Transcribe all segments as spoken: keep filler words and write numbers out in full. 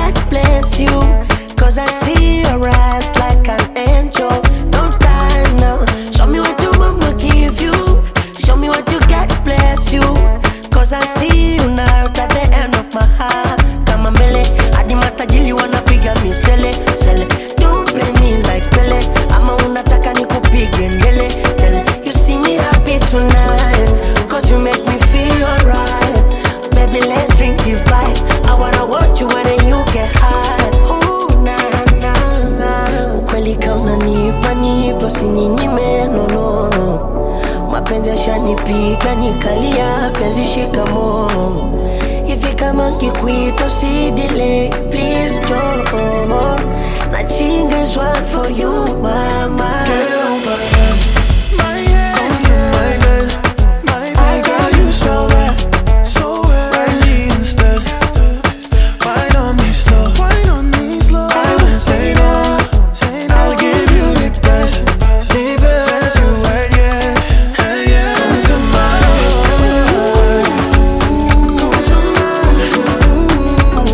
God bless you, cause I see your eyes like an angel. No time now, show me what your mama give you, show me what you God bless you, cause I see you now at the end of my heart. Kama mbele, hadi matajiri wanapiga misele, sele. Don't play me like Pele, ama unataka nikupige ndele, tele. You see me happy tonight, cause you make me feel alright. Baby, let's drink the vibe, I wanna watch you when you get high. Ooh, na, na, na. Ukweli kauna nipa, nipa, sininyime, no, no. Mapenzi yashanipiga, nikalia, penzi shikamo. Hivi kama kikuita si delay, please don't. Nothing is right for you, mama. Get on my head, my head. Come to my bed, my bed. I got you so wet, so wet. Ride me instead, wine on me slow, wine on me slow. I won't say no, I'll give you the best, the best. You right, yeah. Just come to my head, come to my head, come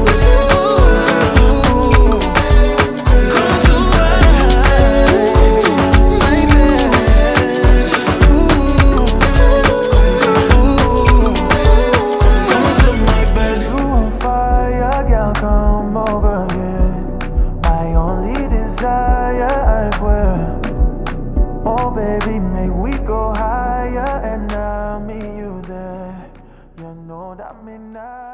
to my head, my bed. Come to my bed. You on fire, girl, come over here. My only desire, I swear. Oh baby, may we go higher, and I'll meet you there. You know that me now.